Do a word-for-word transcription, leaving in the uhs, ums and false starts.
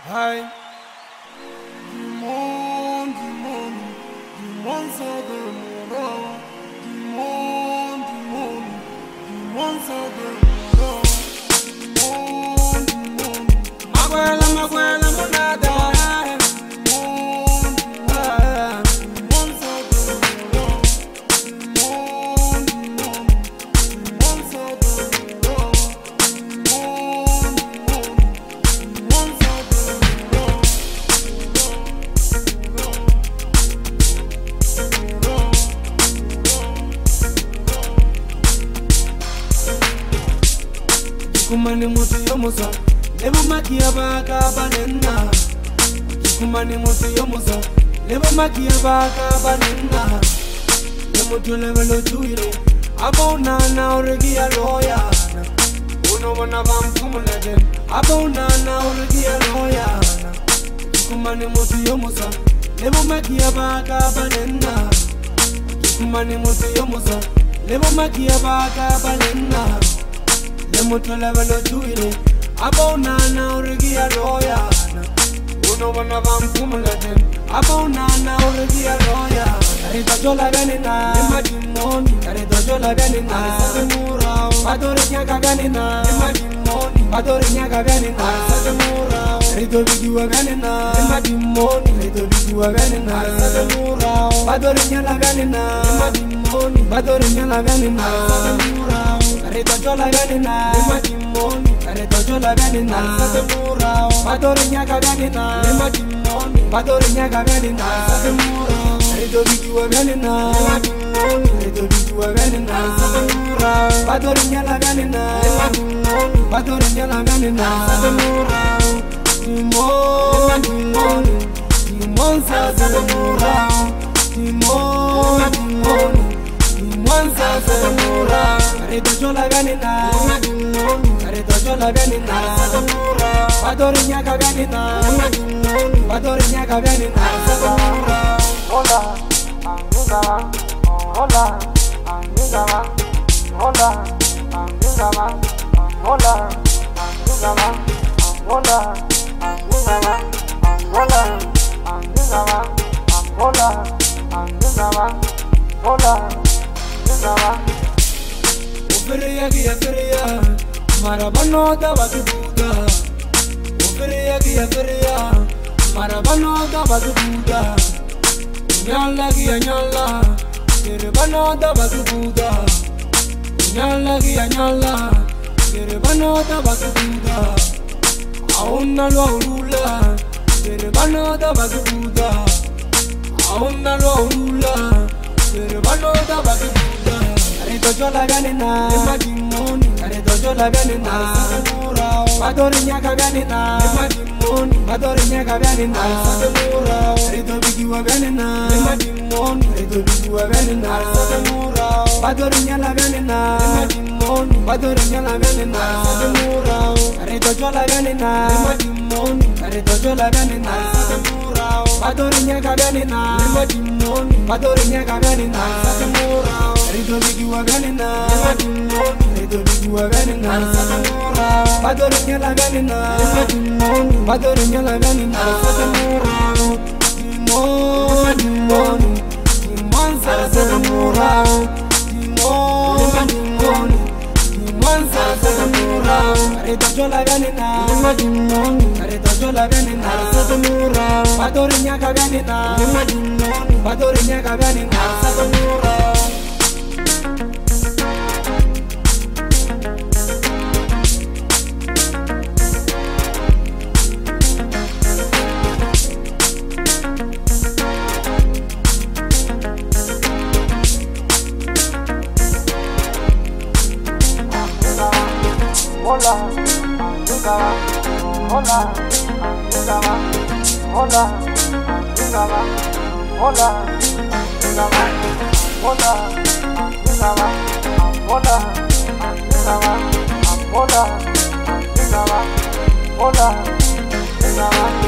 Hi. Du monde, du monde, du monde sort de mon rang. Du monde, du monde, du monde sort de mon rang. Du monde, du monde. Maguela, maguela, monada. Du monde, du monde, du monde sort de mon rang. Du monde, du monde, du monde sort de mon rang. Du monde, du monde, du monde sort de mon rang. Kumani mutu yomusa, lebo makia baka banena. Kumani mutu yomusa, lebo makia baka banena. Lemutu lebo lo chuire, abona na oregi aloya. Uno wana bamfumulede, abona na oregi aloya. Kumani mutu yomusa, lebo makia baka banena. Kumani mutu yomusa, lebo makia baka banena. Lemutu lebo lo chuire, abona na oregi aloya. Uno wana bamfumulede, abona na oregi aloya. Karito jola ganina, imagine Karito jola ganina, satemura. Badore nyaka ganina, imagine Badore nyaka ganina, satemura. Karito bijuwa ganina, imagine Karito bijuwa ganina, satemura. Badore nyala ganina, imagine Badore nyala ganina, satemura. Karito jola ganina, imagine Karito jola ganina, satemura. Badore nyaka ganina, imagine Badore nyaka ganina, satemura. Karito bijuwa ganina, Karito bijuwa ganina, satemura. Badore nyala ganina, Badore nyala ganina, satemura. Timon, timon, timon sa satemura. Timon, timon, timon sa satemura. Karito jola ganina, Karito jola ganina, satemura. Badore nyaka ganina, Badore nyaka ganina, satemura. Hola, amiga, hola, amiga, hola, amiga, hola, amiga, hola, amiga, hola, amiga, hola, amiga, hola, amiga. Uferia kia feria, marabano da baguda. Uferia kia feria, marabano da baguda. Nyala kia nyala, kerebano da baguda. Nyala kia nyala, kerebano da baguda. Auna lo aurula, kerebano da baguda. Auna lo aurula, kerebano da baguda. Karito jola ganina, imagine Karito jola ganina, satemura. Badore nyaka ganina, imagine Badore nyaka ganina, satemura. Karito bijuwa ganina, imagine Karito bijuwa ganina, satemura. Badore nyala ganina, imagine Badore nyala ganina, satemura. Karito jola ganina, imagine Karito jola ganina, satemura. Badore nyaka ganina, imagine Badore nyaka ganina, satemura. Karito bijuwa ganina, imagine Karito bijuwa ganina, satemura. Badore nyala ganina, imagine Badore nyala ganina, satemura. Timon, timon, timon sa satemura. Timon, timon, timon sa satemura. Karito jola ganina, imagine Karito jola ganina, satemura. Badore nyaka ganina, imagine Badore nyaka ganina, satemura. Hola, amiga, hola, amiga, hola, amiga, hola, amiga, hola, amiga, hola, amiga, hola, amiga, hola, amiga.